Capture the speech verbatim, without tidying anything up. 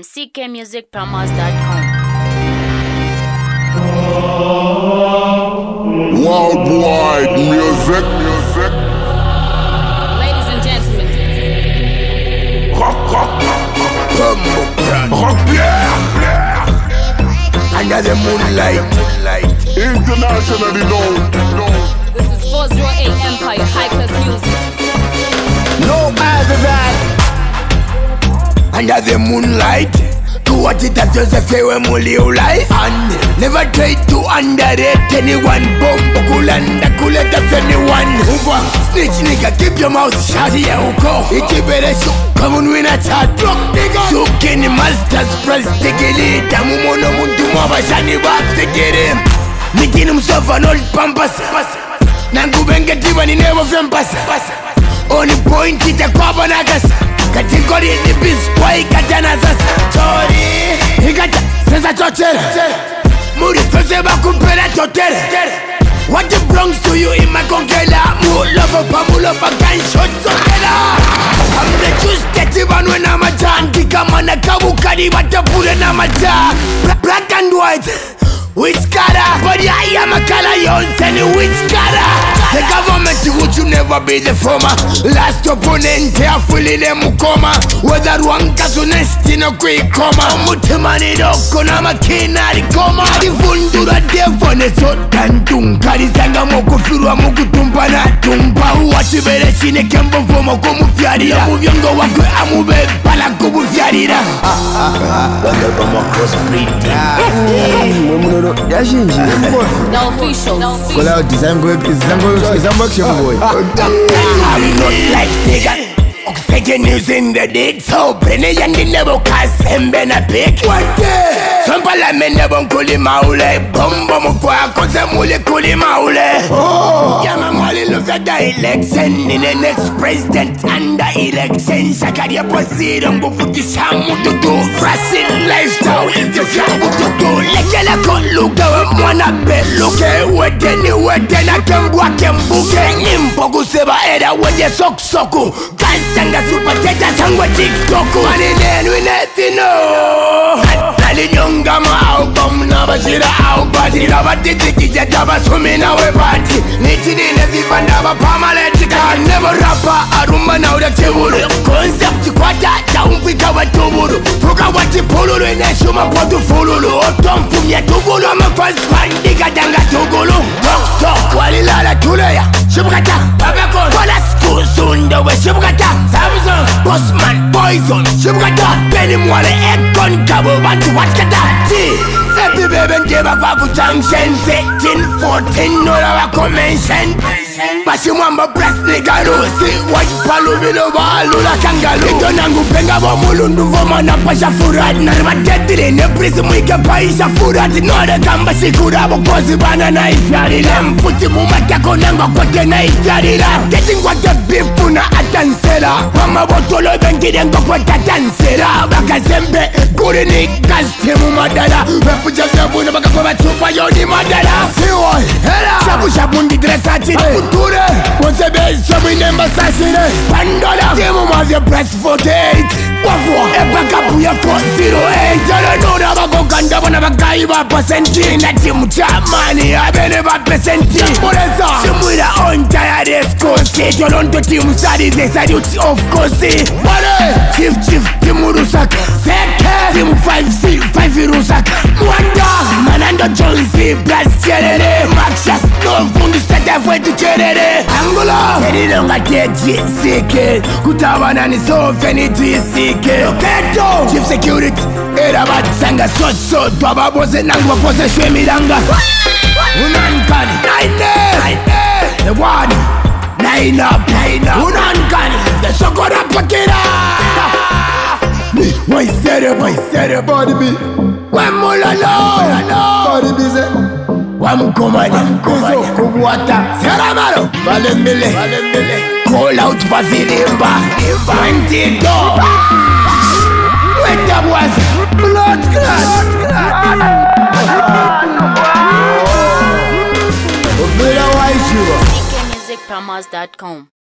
C K music promos dot com. Worldwide music, music. Ladies and gentlemen, Rock, rock, rock, Pierre. Under the moonlight, moonlight. Internationally known. this is four oh eight Empire High Class Music. No other than under the moonlight. Do what it does, just say when we live life. And never try to underrate anyone. Bomb, kulanda, kuleta anyone. Over, snitch nigga, keep your mouth shut. Here we go. It's a better show. Come on, win a chat. Drop nigga. So can the masters press the gilly. Tamumono muntu mwaba shani back the gilly. Meeting himself an old pampas. Nangu benga diva ni never fempas. Only point it a kwaba nagas. Katikori ni bis kwa ikatana sasa. Chori ikata sasa chotere. Muri tose bakupera chotere. What the Bronx to you in my concala. Mulova pa mulova gunshot sokela. I'm the juice that even when I'm a jan. Kika mana kabukari watapure na maja. Black and white. Which color? But I am a color, you tell you which color. The government would you never be the former. Last opponent, fully them coma. Whether one casunesti no quick coma. Mutimani doko na makina di coma. Di fundura devone so tantung. Karisanga moku firwa moku tumpa na tumpa. Uwachi bere shine kembo fomo kumu fiarira. Muviongo wakwe amube pala kumu fiarira. Wanda kama crossbreeding. Yashinji The official. kola design go design go design box your boy. I'm not like nigga. Fake news in the dick. So Brene Yandi never cast him ben a pick. What the? Some parliament never kuli maule. Bomba mukwa koze mule kuli maule. Oh, yama mwali look at the election. In the next president under election. Shakari posiro mbufuki shamu tutu. Frasin lifestyle if you shamu tutu. Lekele koluga we mwana be. Luke wedeni wedena kembwa kembuke. Nimpoku seba era wede sok soku. Sanga super teta sangwa tiktoku. Mani nenu inetino. Nali nyonga ma album na bashira albati. Raba titi kija taba sumi na we party. Niti nile viva naba pamaletika. Never rapper arumba na uda chiburu. Concept kwata chaumfika wa tuburu. Fuka wati pululu ineshuma potu fululu. Otomfu mye tugulu ama first fan diga danga tugulu. Tok tok walilala tuleya. Shibukata babekon. Wala skusundo we shibukata. Samsung, Bossman, Poison, Shibukata, Benny Mwale, Ekon, Kabo, Bantu, Watkata, T. Happy baby, Deba, Babu, Junction, fifteen, fourteen, no lava convention. Bashimwamba, press nigga, Lucy, White Palu, Bilova, Lula, Kangaloo. Itonangu, Penga, Mulundu, Vomana, Pasha, Furat, Narva, Tetri, Nepris, Mika, Paisha, Furat, Nora, Kamba, Sikura, Bokosi, Banana, Ifyarila, Futi, Mumaka, Konanga, Kotena, Ifyarila, getting what the beef, Puna, Atansela. Mama botolo bengirengo kwa tatansera. Baka sembe kurini kastimu madala. Wepuja sabuna baka kwa batupa yoni madala. Siwa hela shabu shabu ndi dresa chini kuture Wonsebe somu inemba sasine Pandola timu mavya press forty-eight Wafwa epaka puya four oh eight Jala nuna bako kanda wana baka iba pasenti Na timu chamani abene ba pesenti Mureza Shimwira on tire desko Sejo lonto timu sadi they salute of course. Mare Chief Chief timu rusaka Seke timu five C five rusaka Mwanda Manando Jonesy plus cherere Maxas no fundi sete fwetu cherere Angola Terilonga teji sike Kutawana ni sofe ni tisike Loketo Chief Security Era batsanga so so Twaba bose nangwa pose shwe miranga Unankani Naine Naine The one Nine up Nine up Unankani The Sokora Pakira Me Why sere Why sere Body be Wemula lo body be say Wamkumanya Wamkumanya Kubwata Seramaro Valembele Call out Vazilimba Twenty-two When that was Blood class Ofela Waishiwa C K music promos dot com.